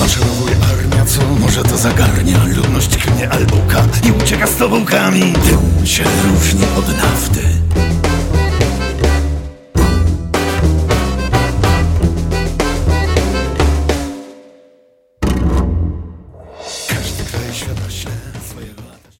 Maszerowuje armia, co może to zagarnia. Ludność klnie albo i ucieka z tobą kamień. Dym się różni od nafty.